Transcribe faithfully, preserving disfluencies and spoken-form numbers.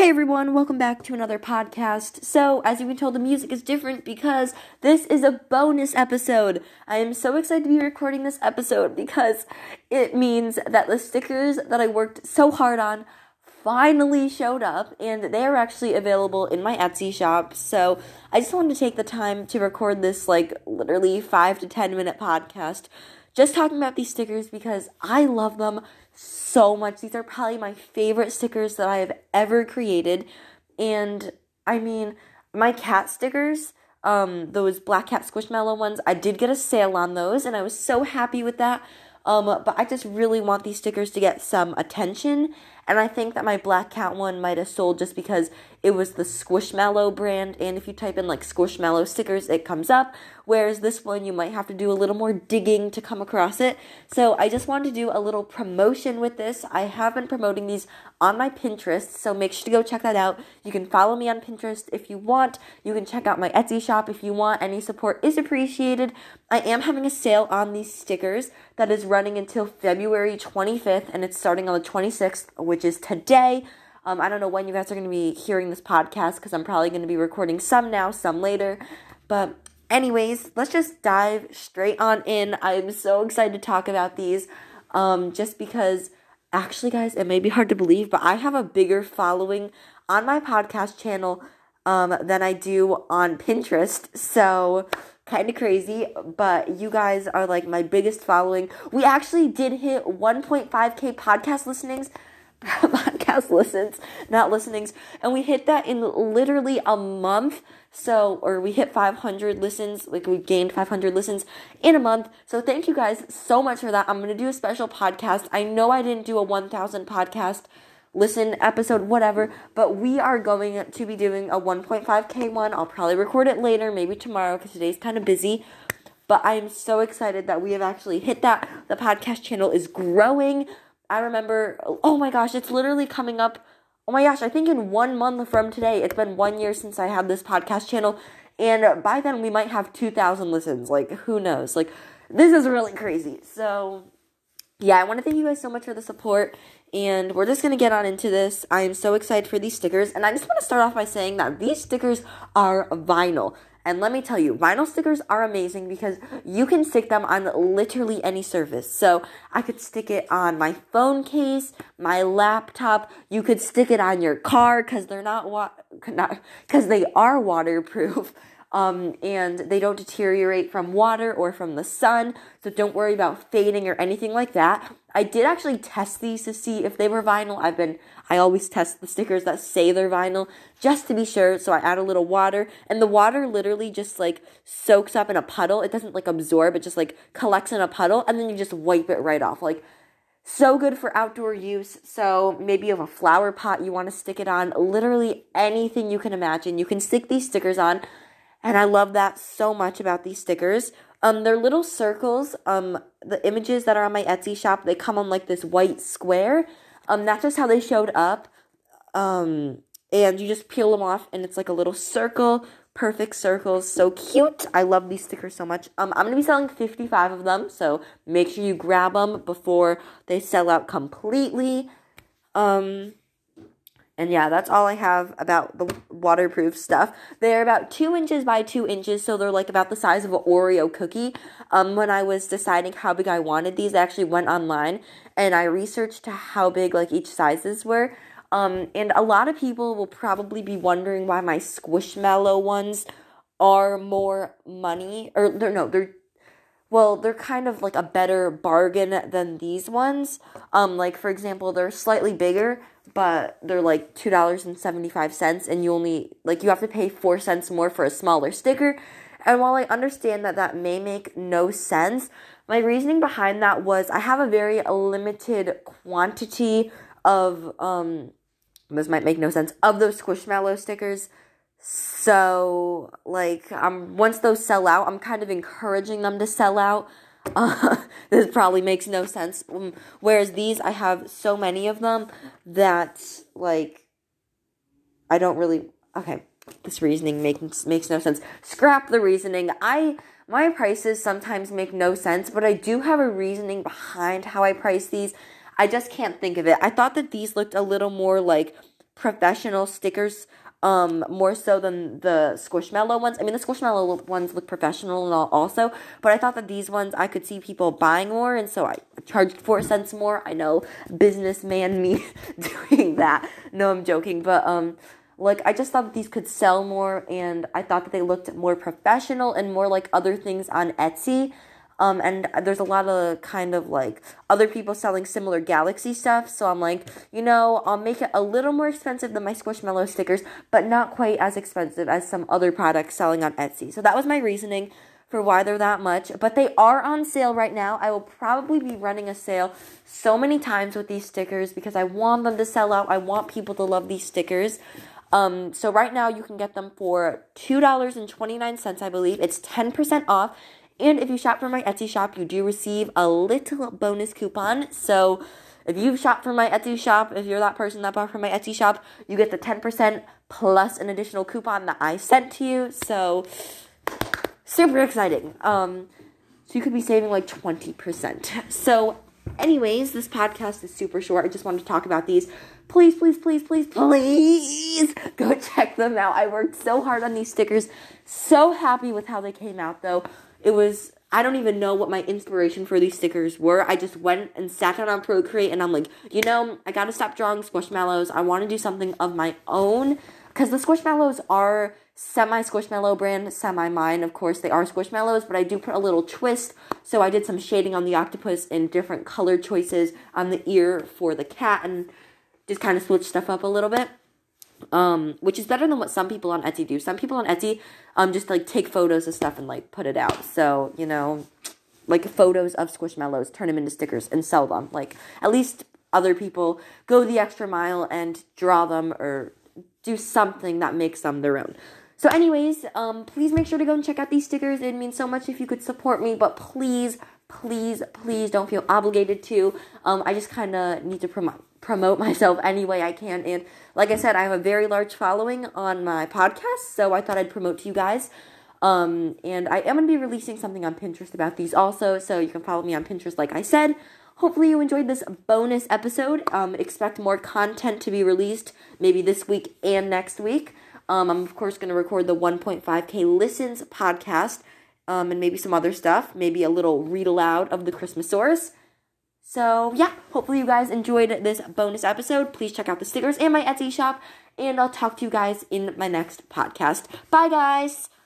Hey everyone, welcome back to another podcast. So, as you can tell, the music is different because this is a bonus episode. I am so excited to be recording this episode because it means that the stickers that I worked so hard on finally showed up, and they are actually available in my Etsy shop. So, I just wanted to take the time to record this, like, literally five to ten minute podcast just talking about these stickers because I love them so much. These are probably my favorite stickers that I have ever created. And I mean, my cat stickers, um, those Black Cat Squishmallow ones, I did get a sale on those and I was so happy with that. Um, but I just really want these stickers to get some attention. And I think that my Black Cat one might have sold just because it was the Squishmallow brand. And if you type in like Squishmallow stickers, it comes up. Whereas this one, you might have to do a little more digging to come across it. So I just wanted to do a little promotion with this. I have been promoting these on my Pinterest, so make sure to go check that out. You can follow me on Pinterest if you want. You can check out my Etsy shop if you want. Any support is appreciated. I am having a sale on these stickers that is running until February twenty-fifth, and it's starting on the twenty-sixth, which is today. Um, I don't know when you guys are going to be hearing this podcast because I'm probably going to be recording some now, some later. But anyways, let's just dive straight on in. I'm so excited to talk about these um, just because, actually, guys, it may be hard to believe, but I have a bigger following on my podcast channel um, than I do on Pinterest. So kind of crazy, but you guys are like my biggest following. We actually did hit one point five K podcast listenings. podcast listens, not listenings, and we hit that in literally a month. So, or we hit five hundred listens, like we gained five hundred listens in a month. So thank you guys so much for that. I'm going to do a special podcast. I know I didn't do a one thousand podcast listen episode, whatever, but we are going to be doing a one point five K one. I'll probably record it later, maybe tomorrow, because today's kind of busy. But I am so excited that we have actually hit that. The podcast channel is growing. I remember, oh my gosh, it's literally coming up. Oh my gosh, I think in one month from today, it's been one year since I had this podcast channel. And by then, we might have two thousand listens. Like, who knows? Like, this is really crazy. So, yeah, I want to thank you guys so much for the support. And we're just going to get on into this. I am so excited for these stickers. And I just want to start off by saying that these stickers are vinyl. And let me tell you, vinyl stickers are amazing because you can stick them on literally any surface. So I could stick it on my phone case, my laptop. You could stick it on your car because they're not wa- not because they are waterproof. Um, and they don't deteriorate from water or from the sun, so don't worry about fading or anything like that. I did actually test these to see if they were vinyl. I've been, I always test the stickers that say they're vinyl just to be sure, so I add a little water, and the water literally just like soaks up in a puddle. It doesn't like absorb, it just like collects in a puddle, and then you just wipe it right off. Like, so good for outdoor use. So maybe you have a flower pot you want to stick it on, literally anything you can imagine. You can stick these stickers on. And I love that so much about these stickers. Um, they're little circles. Um, the images that are on my Etsy shop, they come on like this white square. Um, that's just how they showed up. Um, and you just peel them off, and it's like a little circle. Perfect circles. So cute. I love these stickers so much. Um, I'm going to be selling fifty-five of them, so make sure you grab them before they sell out completely. Um... And yeah, that's all I have about the waterproof stuff. They're about two inches by two inches, so they're like about the size of an Oreo cookie. Um, when I was deciding how big I wanted these, I actually went online and I researched how big like each sizes were. Um, and a lot of people will probably be wondering why my Squishmallow ones are more money, or they're no, they're Well, they're kind of like a better bargain than these ones. Um, like, for example, they're slightly bigger, but they're like two dollars and seventy-five cents, and you only, like, you have to pay four cents more for a smaller sticker. And while I understand that that may make no sense, my reasoning behind that was I have a very limited quantity of, um, this might make no sense, of those Squishmallow stickers. So, like, um, once those sell out, I'm kind of encouraging them to sell out. Uh, this probably makes no sense. Um, whereas these, I have so many of them that, like, I don't really, okay, this reasoning makes, makes no sense. Scrap the reasoning. I, my prices sometimes make no sense, but I do have a reasoning behind how I price these. I just can't think of it. I thought that these looked a little more, like, professional stickers, um, more so than the Squishmallow ones. I mean, the Squishmallow ones look professional and all also, but I thought that these ones, I could see people buying more, and so I charged four cents more. I know, businessman me doing that. No, I'm joking, but, um, like, I just thought that these could sell more, and I thought that they looked more professional and more like other things on Etsy. Um, and there's a lot of kind of like other people selling similar Galaxy stuff. So I'm like, you know, I'll make it a little more expensive than my Squishmallow stickers, but not quite as expensive as some other products selling on Etsy. So that was my reasoning for why they're that much. But they are on sale right now. I will probably be running a sale so many times with these stickers because I want them to sell out. I want people to love these stickers. Um, so right now you can get them for two dollars and twenty-nine cents, I believe. It's ten percent off. And if you shop from my Etsy shop, you do receive a little bonus coupon. So if you shop from my Etsy shop, if you're that person that bought from my Etsy shop, you get the ten percent plus an additional coupon that I sent to you. So super exciting. Um, so you could be saving like twenty percent. So anyways, this podcast is super short. I just wanted to talk about these. Please, please, please, please, please go check them out. I worked so hard on these stickers. So happy with how they came out though. It was, I don't even know what my inspiration for these stickers were. I just went and sat down on Procreate and I'm like, you know, I gotta stop drawing Squishmallows. I want to do something of my own. Because the Squishmallows are semi-Squishmallow brand, semi-mine. Of course, they are Squishmallows, but I do put a little twist. So I did some shading on the octopus and different color choices on the ear for the cat and just kind of switch stuff up a little bit. Um, which is better than what some people on Etsy do. Some people on Etsy, um, just, like, take photos of stuff and, like, put it out. So, you know, like, photos of Squishmallows, turn them into stickers, and sell them. Like, at least other people go the extra mile and draw them or do something that makes them their own. So, anyways, um, please make sure to go and check out these stickers. It means so much if you could support me, but please, please, please don't feel obligated to. Um, I just kind of need to promote promote myself any way I can, and like I said, I have a very large following on my podcast, so I thought I'd promote to you guys, um, and I am going to be releasing something on Pinterest about these also, so you can follow me on Pinterest like I said. Hopefully you enjoyed this bonus episode. Um, expect more content to be released, maybe this week and next week. Um, I'm of course going to record the one point five K listens podcast, um, and maybe some other stuff, maybe a little read aloud of the Christmasaurus. So, yeah, hopefully you guys enjoyed this bonus episode. Please check out the stickers and my Etsy shop, and I'll talk to you guys in my next podcast. Bye, guys!